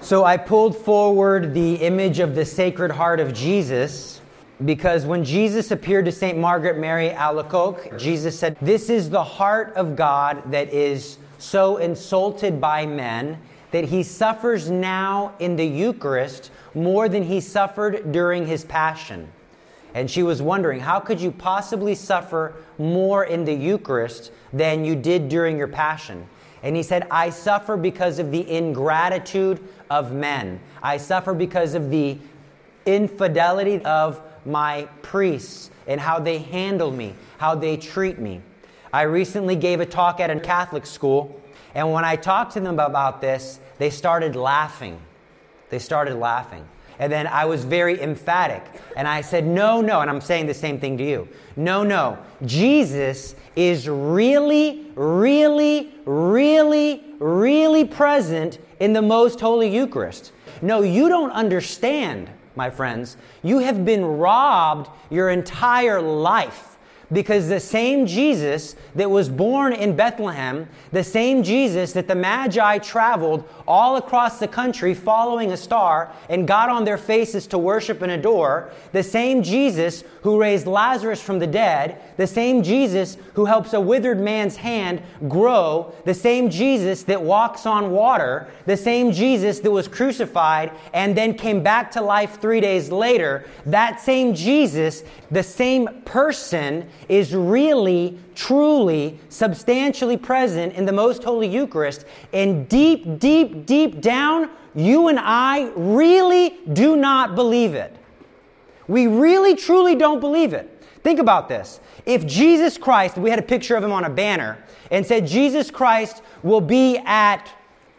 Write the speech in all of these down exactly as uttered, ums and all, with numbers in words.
So I pulled forward the image of the Sacred Heart of Jesus because when Jesus appeared to Saint Margaret Mary Alacoque, Jesus said, "This is the heart of God that is so insulted by men that he suffers now in the Eucharist more than he suffered during his passion." And she was wondering, how could you possibly suffer more in the Eucharist than you did during your passion? And he said, "I suffer because of the ingratitude of men. I suffer because of the infidelity of my priests and how they handle me, how they treat me." I recently gave a talk at a Catholic school, and when I talked to them about this, they started laughing. They started laughing. And then I was very emphatic, and I said, no, no, and I'm saying the same thing to you. No, no, Jesus is really, really, really, really present in the Most Holy Eucharist. No, you don't understand, my friends. You have been robbed your entire life. Because the same Jesus that was born in Bethlehem, the same Jesus that the Magi traveled all across the country following a star and got on their faces to worship and adore, the same Jesus who raised Lazarus from the dead, the same Jesus who helps a withered man's hand grow, the same Jesus that walks on water, the same Jesus that was crucified and then came back to life three days later, that same Jesus, the same person, is really, truly, substantially present in the Most Holy Eucharist. And deep, deep, deep down, you and I really do not believe it. We really, truly don't believe it. Think about this. If Jesus Christ, we had a picture of him on a banner, and said Jesus Christ will be at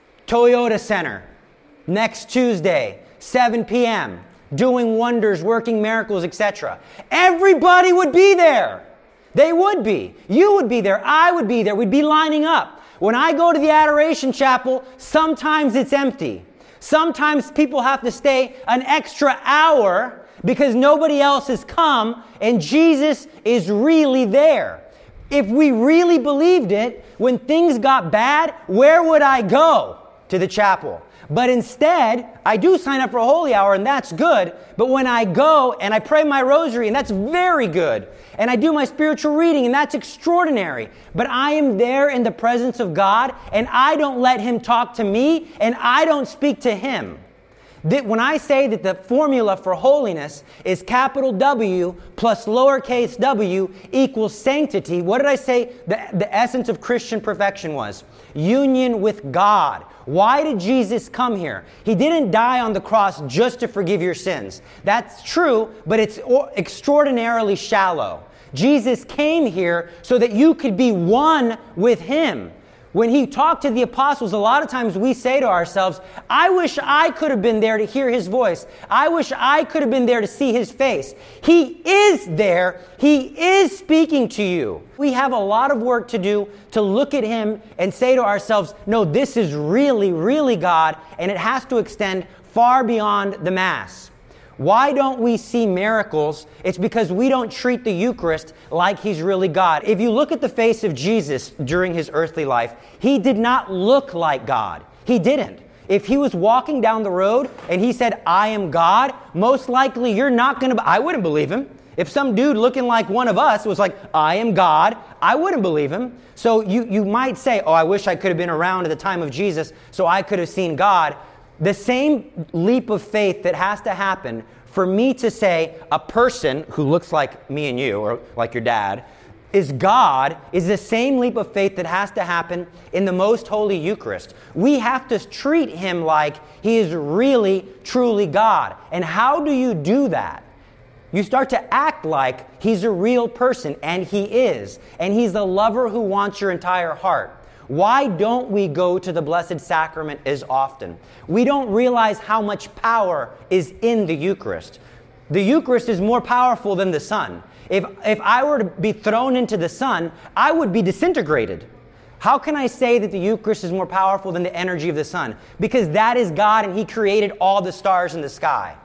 Toyota Center next Tuesday, seven p.m., doing wonders, working miracles, et cetera. Everybody would be there. They would be. You would be there. I would be there. We'd be lining up. When I go to the Adoration Chapel, sometimes it's empty. Sometimes people have to stay an extra hour because nobody else has come and Jesus is really there. If we really believed it, when things got bad, where would I go? To the chapel. But instead, I do sign up for a holy hour, and that's good. But when I go and I pray my rosary, and that's very good, and I do my spiritual reading, and that's extraordinary. But I am there in the presence of God, and I don't let Him talk to me, and I don't speak to Him. That when I say that the formula for holiness is capital W plus lowercase w equals sanctity, what did I say the, the essence of Christian perfection was? Union with God. Why did Jesus come here? He didn't die on the cross just to forgive your sins. That's true, but it's extraordinarily shallow. Jesus came here so that you could be one with Him. When He talked to the apostles, a lot of times we say to ourselves, I wish I could have been there to hear His voice. I wish I could have been there to see His face. He is there. He is speaking to you. We have a lot of work to do to look at Him and say to ourselves, no, this is really, really God, and it has to extend far beyond the Mass. Why don't we see miracles? It's because we don't treat the Eucharist like He's really God. If you look at the face of Jesus during His earthly life, He did not look like God. He didn't. If He was walking down the road and He said, I am God, most likely you're not going to... I wouldn't believe Him. If some dude looking like one of us was like, I am God, I wouldn't believe Him. So you, you might say, oh, I wish I could have been around at the time of Jesus so I could have seen God. The same leap of faith that has to happen for me to say a person who looks like me and you, or like your dad, is God, is the same leap of faith that has to happen in the Most Holy Eucharist. We have to treat Him like He is really, truly God. And how do you do that? You start to act like He's a real person, and He is. And He's the lover who wants your entire heart. Why don't we go to the Blessed Sacrament as often? We don't realize how much power is in the Eucharist. The Eucharist is more powerful than the sun. If, if I were to be thrown into the sun, I would be disintegrated. How can I say that the Eucharist is more powerful than the energy of the sun? Because that is God, and He created all the stars in the sky.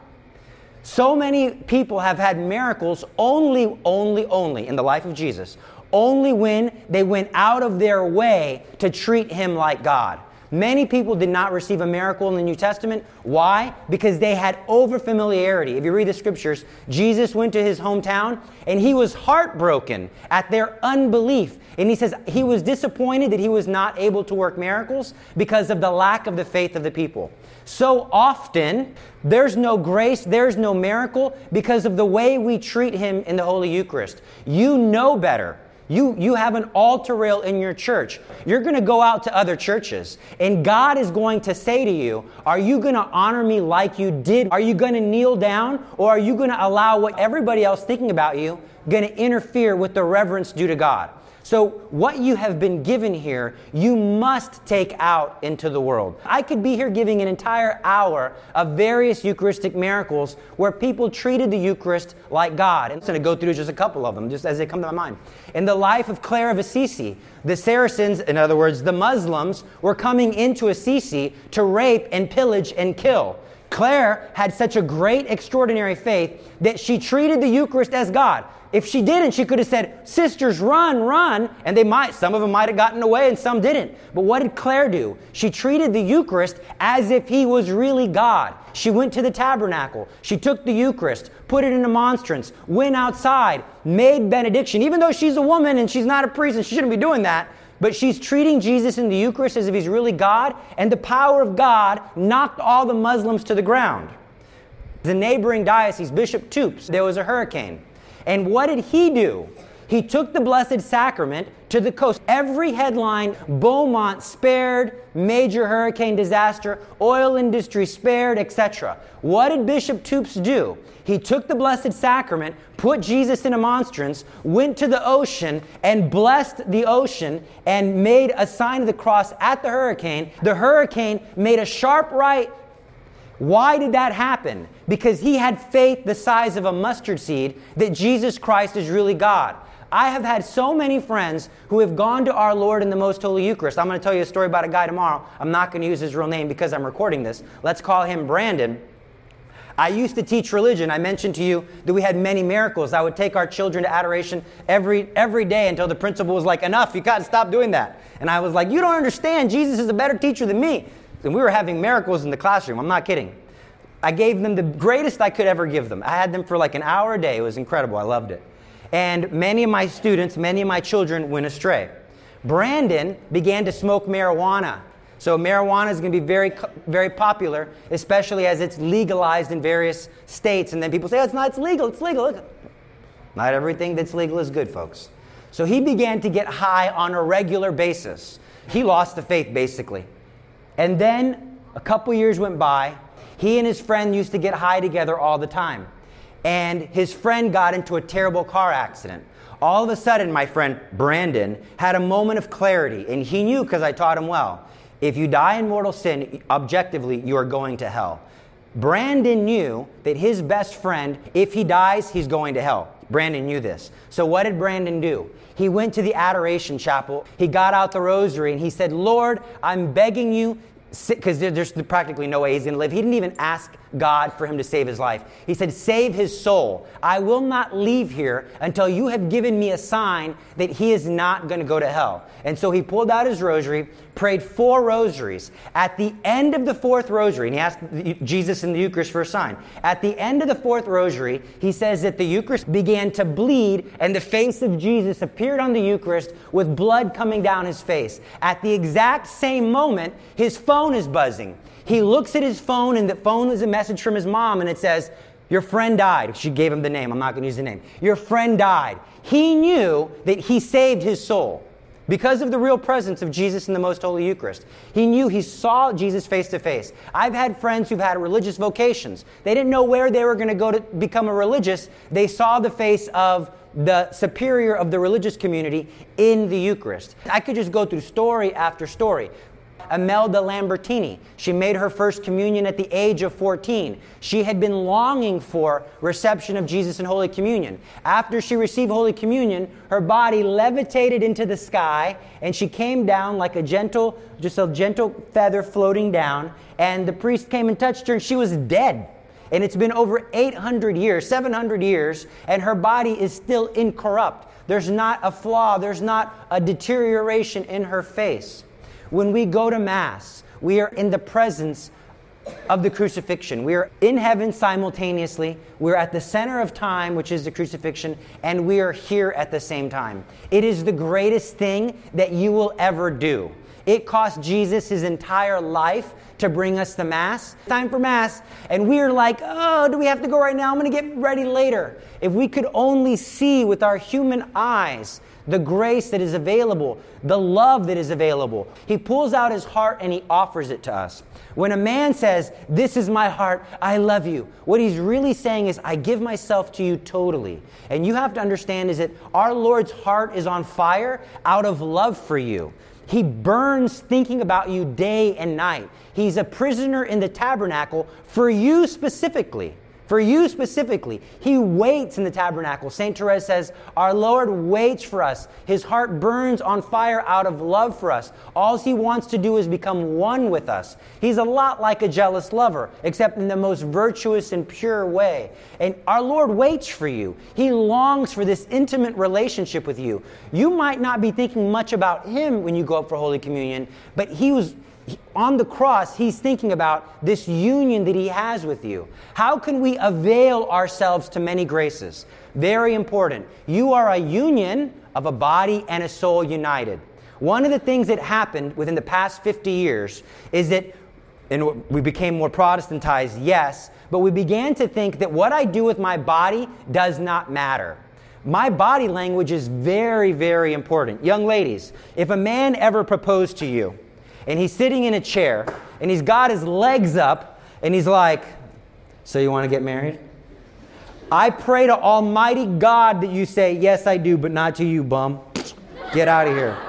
So many people have had miracles only, only, only in the life of Jesus, only when they went out of their way to treat Him like God. Many people did not receive a miracle in the New Testament. Why? Because they had over-familiarity. If you read the scriptures, Jesus went to his hometown and he was heartbroken at their unbelief. And he says he was disappointed that he was not able to work miracles because of the lack of the faith of the people. So often, there's no grace, there's no miracle because of the way we treat him in the Holy Eucharist. You know better. You, you have an altar rail in your church. You're going to go out to other churches, and God is going to say to you, are you going to honor me like you did? Are you going to kneel down, or are you going to allow what everybody else thinking about you going to interfere with the reverence due to God? So what you have been given here, you must take out into the world. I could be here giving an entire hour of various Eucharistic miracles where people treated the Eucharist like God. And I'm going to go through just a couple of them, just as they come to my mind. In the life of Clare of Assisi, the Saracens, in other words, the Muslims, were coming into Assisi to rape and pillage and kill. Clare had such a great, extraordinary faith that she treated the Eucharist as God. If she didn't, she could have said, sisters, run, run. And they might, some of them might have gotten away and some didn't. But what did Clare do? She treated the Eucharist as if he was really God. She went to the tabernacle. She took the Eucharist, put it in a monstrance, went outside, made benediction. Even though she's a woman and she's not a priest and she shouldn't be doing that, but she's treating Jesus in the Eucharist as if he's really God, and the power of God knocked all the Muslims to the ground. The neighboring diocese, Bishop Toops, there was a hurricane. And what did he do? He took the Blessed Sacrament to the coast. Every headline, Beaumont spared, major hurricane disaster, oil industry spared, et cetera. What did Bishop Toops do? He took the Blessed Sacrament, put Jesus in a monstrance, went to the ocean and blessed the ocean and made a sign of the cross at the hurricane. The hurricane made a sharp right. Why did that happen? Because he had faith the size of a mustard seed that Jesus Christ is really God. I have had so many friends who have gone to our Lord in the Most Holy Eucharist. I'm going to tell you a story about a guy tomorrow. I'm not going to use his real name because I'm recording this. Let's call him Brandon. I used to teach religion. I mentioned to you that we had many miracles. I would take our children to adoration every every day until the principal was like, enough, you got to stop doing that. And I was like, you don't understand. Jesus is a better teacher than me. And we were having miracles in the classroom. I'm not kidding. I gave them the greatest I could ever give them. I had them for like an hour a day. It was incredible. I loved it. And many of my students, many of my children went astray. Brandon began to smoke marijuana. So marijuana is going to be very, very popular, especially as it's legalized in various states. And then people say, oh, it's not, it's legal, it's legal. Look. Not everything that's legal is good, folks. So he began to get high on a regular basis. He lost the faith, basically. And then a couple years went by. He and his friend used to get high together all the time. And his friend got into a terrible car accident. All of a sudden, my friend Brandon had a moment of clarity. And he knew, because I taught him well, if you die in mortal sin, objectively, you are going to hell. Brandon knew that his best friend, if he dies, he's going to hell. Brandon knew this. So what did Brandon do? He went to the Adoration Chapel. He got out the rosary and he said, Lord, I'm begging you, because there's practically no way he's going to live. He didn't even ask God for him to save his life. He said, save his soul. I will not leave here until you have given me a sign that he is not going to go to hell. And so he pulled out his rosary, prayed four rosaries. At the end of the fourth rosary, and he asked Jesus in the Eucharist for a sign. At the end of the fourth rosary, he says that the Eucharist began to bleed and the face of Jesus appeared on the Eucharist with blood coming down his face. At the exact same moment, his phone is buzzing. He looks at his phone, and the phone is a message from his mom, and it says, your friend died. She gave him the name. I'm not going to use the name. Your friend died. He knew that he saved his soul because of the real presence of Jesus in the Most Holy Eucharist. He knew he saw Jesus face to face. I've had friends who've had religious vocations. They didn't know where they were going to go to become a religious. They saw the face of the superior of the religious community in the Eucharist. I could just go through story after story. Imelda Lambertini. She made her first communion at the age of fourteen. She had been longing for reception of Jesus in Holy Communion. After she received Holy Communion, her body levitated into the sky, and she came down like a gentle, just a gentle feather floating down, and the priest came and touched her, and she was dead. And it's been over eight hundred years, seven hundred years, and her body is still incorrupt. There's not a flaw, there's not a deterioration in her face. When we go to Mass, we are in the presence of the crucifixion. We are in heaven simultaneously. We're at the center of time, which is the crucifixion, and we are here at the same time. It is the greatest thing that you will ever do. It cost Jesus his entire life to bring us the Mass. Time for Mass. And we're like, oh, do we have to go right now? I'm going to get ready later. If we could only see with our human eyes the grace that is available, the love that is available. He pulls out his heart and he offers it to us. When a man says, this is my heart, I love you, what he's really saying is, I give myself to you totally. And you have to understand is that our Lord's heart is on fire out of love for you. He burns thinking about you day and night. He's a prisoner in the tabernacle for you specifically. For you specifically. He waits in the tabernacle. Saint Therese says, our Lord waits for us. His heart burns on fire out of love for us. All he wants to do is become one with us. He's a lot like a jealous lover, except in the most virtuous and pure way. And our Lord waits for you. He longs for this intimate relationship with you. You might not be thinking much about him when you go up for Holy Communion, but he was... on the cross, he's thinking about this union that he has with you. How can we avail ourselves to many graces? Very important. You are a union of a body and a soul united. One of the things that happened within the past fifty years is that, and we became more Protestantized, yes, but we began to think that what I do with my body does not matter. My body language is very, very important. Young ladies, if a man ever proposed to you, and he's sitting in a chair, and he's got his legs up, and he's like, so you want to get married? I pray to Almighty God that you say, yes, I do, but not to you, bum. Get out of here.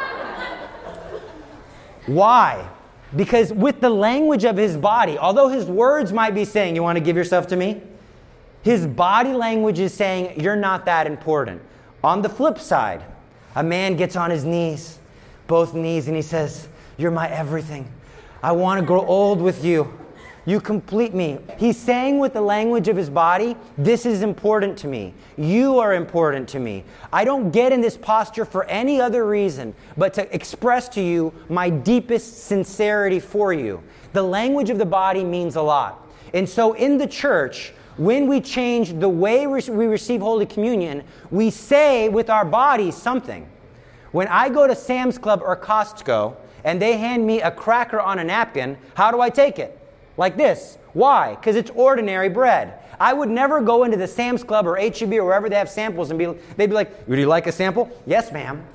Why? Because with the language of his body, although his words might be saying, you want to give yourself to me? His body language is saying, you're not that important. On the flip side, a man gets on his knees, both knees, and he says, you're my everything. I want to grow old with you. You complete me. He's saying with the language of his body, this is important to me. You are important to me. I don't get in this posture for any other reason but to express to you my deepest sincerity for you. The language of the body means a lot. And so in the church, when we change the way we receive Holy Communion, we say with our bodies something. When I go to Sam's Club or Costco, and they hand me a cracker on a napkin, how do I take it? Like this. Why? Because it's ordinary bread. I would never go into the Sam's Club or H E B or wherever they have samples and be, they'd be like, would you like a sample? Yes, ma'am.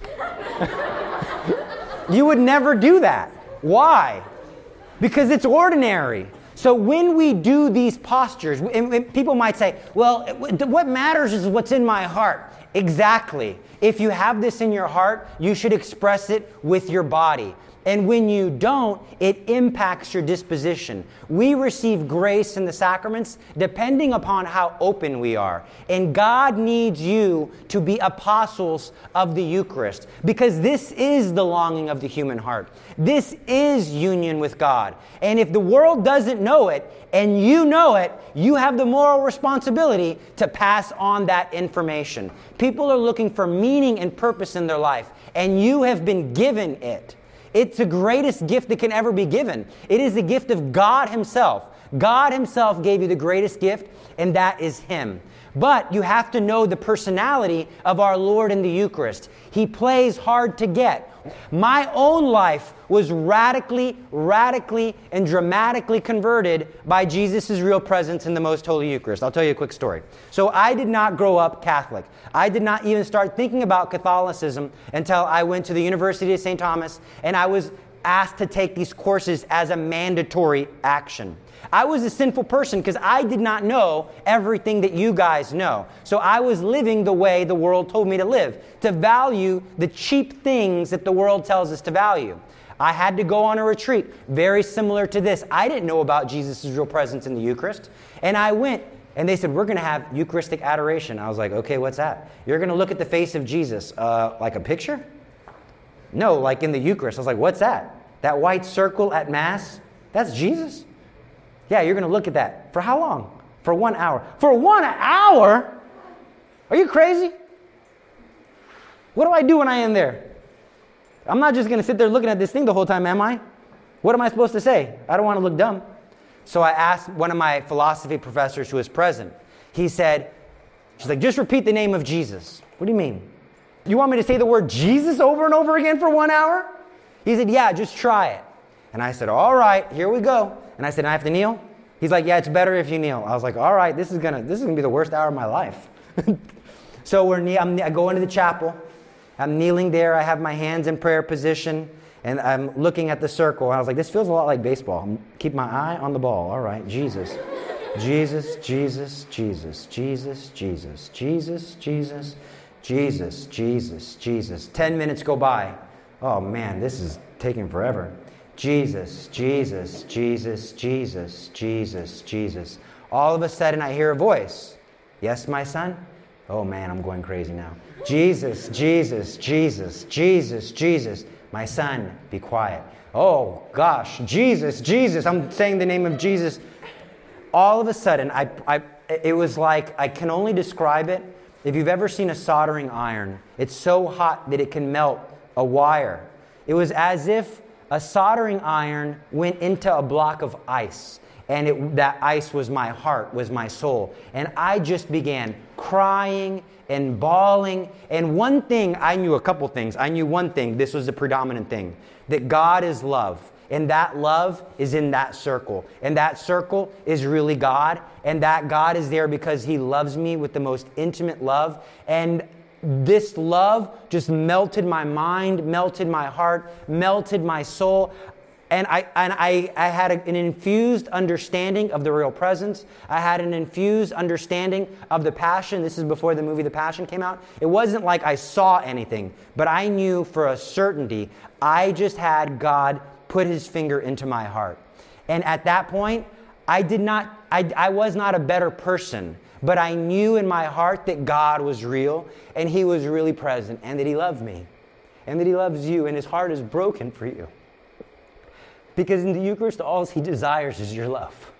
You would never do that. Why? Because it's ordinary. So when we do these postures, and people might say, well, what matters is what's in my heart. Exactly. If you have this in your heart, you should express it with your body. And when you don't, it impacts your disposition. We receive grace in the sacraments depending upon how open we are. And God needs you to be apostles of the Eucharist, because this is the longing of the human heart. This is union with God. And if the world doesn't know it, and you know it, you have the moral responsibility to pass on that information. People are looking for meaning and purpose in their life, and you have been given it. It's the greatest gift that can ever be given. It is the gift of God Himself. God Himself gave you the greatest gift, and that is Him. But you have to know the personality of our Lord in the Eucharist. He plays hard to get. My own life was radically, radically, and dramatically converted by Jesus' real presence in the Most Holy Eucharist. I'll tell you a quick story. So I did not grow up Catholic. I did not even start thinking about Catholicism until I went to the University of Saint Thomas, and I was asked to take these courses as a mandatory action. I was a sinful person because I did not know everything that you guys know. So I was living the way the world told me to live, to value the cheap things that the world tells us to value. I had to go on a retreat very similar to this. I didn't know about Jesus' real presence in the Eucharist. And I went, and they said, we're going to have Eucharistic adoration. I was like, okay, what's that? You're going to look at the face of Jesus. Uh, like a picture? No, like in the Eucharist. I was like, what's that? That white circle at Mass? That's Jesus? Yeah, you're going to look at that. For how long? For one hour. For one hour? Are you crazy? What do I do when I am there? I'm not just going to sit there looking at this thing the whole time, am I? What am I supposed to say? I don't want to look dumb. So I asked one of my philosophy professors who was present. He said, she's like, just repeat the name of Jesus. What do you mean? You want me to say the word Jesus over and over again for one hour? He said, yeah, just try it. And I said, all right, here we go. And I said, I have to kneel? He's like, yeah, it's better if you kneel. I was like, all right, this is gonna this is gonna be the worst hour of my life. So we're knee- I'm, I go into the chapel. I'm kneeling there. I have my hands in prayer position, and I'm looking at the circle. And I was like, this feels a lot like baseball. I'm, keep my eye on the ball. All right, Jesus, Jesus, Jesus, Jesus, Jesus, Jesus, Jesus, Jesus, Jesus, Jesus, Jesus. Ten minutes go by. Oh man, this is taking forever. Jesus, Jesus, Jesus, Jesus, Jesus, Jesus. All of a sudden I hear a voice. Yes, my son? Oh man, I'm going crazy now. Jesus, Jesus, Jesus, Jesus, Jesus. My son, be quiet. Oh gosh, Jesus, Jesus. I'm saying the name of Jesus. All of a sudden, I, I, it was like, I can only describe it. If you've ever seen a soldering iron, it's so hot that it can melt a wire. It was as if a soldering iron went into a block of ice, and it, that ice was my heart, was my soul. And I just began crying and bawling. And one thing, I knew a couple things. I knew one thing, this was the predominant thing, that God is love. And that love is in that circle. And that circle is really God. And that God is there because He loves me with the most intimate love. And this love just melted my mind, melted my heart, melted my soul. And I and I, I had a, an infused understanding of the real presence. I had an infused understanding of the Passion. This is before the movie The Passion came out. It wasn't like I saw anything, but I knew for a certainty, I just had God put His finger into my heart. And at that point, I did not, I, I was not a better person, but I knew in my heart that God was real, and He was really present, and that He loved me, and that He loves you, and His heart is broken for you. Because in the Eucharist, all He desires is your love.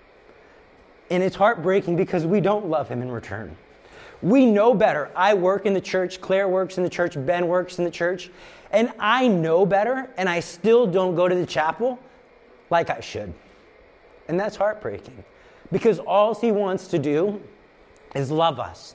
And it's heartbreaking because we don't love Him in return. We know better. I work in the church, Claire works in the church, Ben works in the church, and I know better, and I still don't go to the chapel like I should. And that's heartbreaking. Because all He wants to do is love us.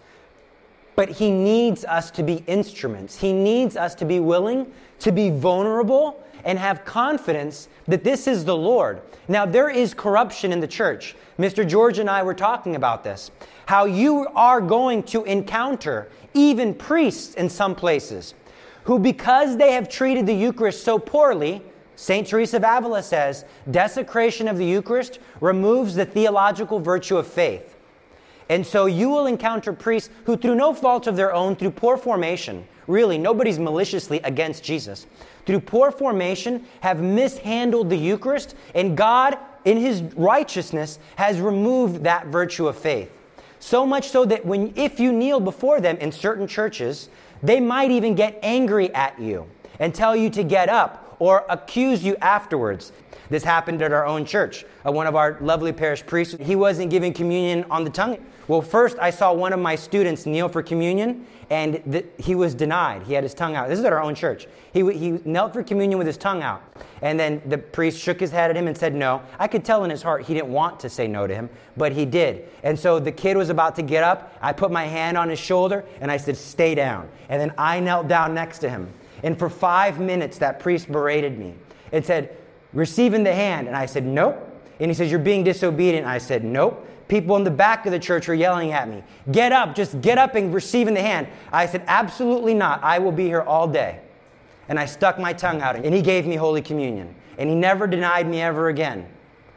But He needs us to be instruments. He needs us to be willing to be vulnerable and have confidence that this is the Lord. Now, there is corruption in the church. Mister George and I were talking about this. How you are going to encounter even priests in some places who, because they have treated the Eucharist so poorly, Saint Teresa of Avila says, desecration of the Eucharist removes the theological virtue of faith. And so you will encounter priests who, through no fault of their own, through poor formation, really, nobody's maliciously against Jesus, through poor formation, have mishandled the Eucharist, and God, in His righteousness, has removed that virtue of faith. So much so that when, if you kneel before them in certain churches, they might even get angry at you and tell you to get up or accuse you afterwards. This happened at our own church. Uh, one of our lovely parish priests, he wasn't giving communion on the tongue. Well, first I saw one of my students kneel for communion, and th- he was denied. He had his tongue out. This is at our own church. He, w- he knelt for communion with his tongue out. And then the priest shook his head at him and said no. I could tell in his heart he didn't want to say no to him, but he did. And so the kid was about to get up. I put my hand on his shoulder, and I said, stay down. And then I knelt down next to him. And for five minutes, that priest berated me and said, receiving the hand. And I said, nope. And he says, you're being disobedient. I said, nope. People in the back of the church are yelling at me. Get up, just get up and receive in the hand. I said, absolutely not. I will be here all day. And I stuck my tongue out, and he gave me Holy Communion. And he never denied me ever again.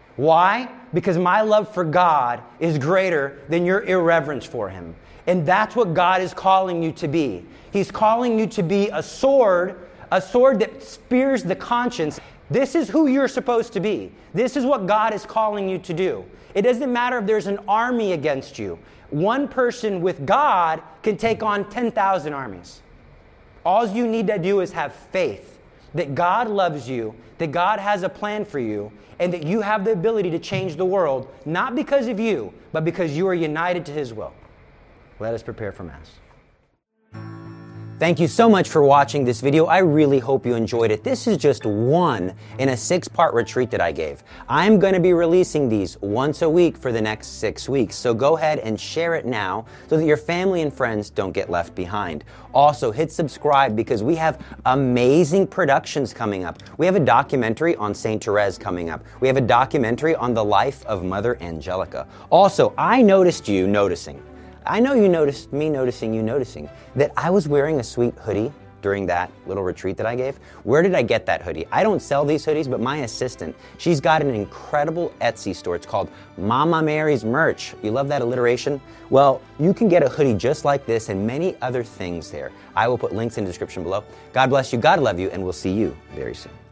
Why? Because my love for God is greater than your irreverence for Him. And that's what God is calling you to be. He's calling you to be a sword, a sword that spears the conscience. This is who you're supposed to be. This is what God is calling you to do. It doesn't matter if there's an army against you. One person with God can take on ten thousand armies. All you need to do is have faith that God loves you, that God has a plan for you, and that you have the ability to change the world, not because of you, but because you are united to His will. Let us prepare for Mass. Thank you so much for watching this video. I really hope you enjoyed it. This is just one in a six-part retreat that I gave. I'm going to be releasing these once a week for the next six weeks. So go ahead and share it now so that your family and friends don't get left behind. Also, hit subscribe because we have amazing productions coming up. We have a documentary on Saint Therese coming up. We have a documentary on the life of Mother Angelica. Also, I noticed you noticing. I know you noticed me noticing you noticing that I was wearing a sweet hoodie during that little retreat that I gave. Where did I get that hoodie? I don't sell these hoodies, but my assistant, she's got an incredible Etsy store. It's called Mama Mary's Merch. You love that alliteration? Well, you can get a hoodie just like this and many other things there. I will put links in the description below. God bless you, God love you, and we'll see you very soon.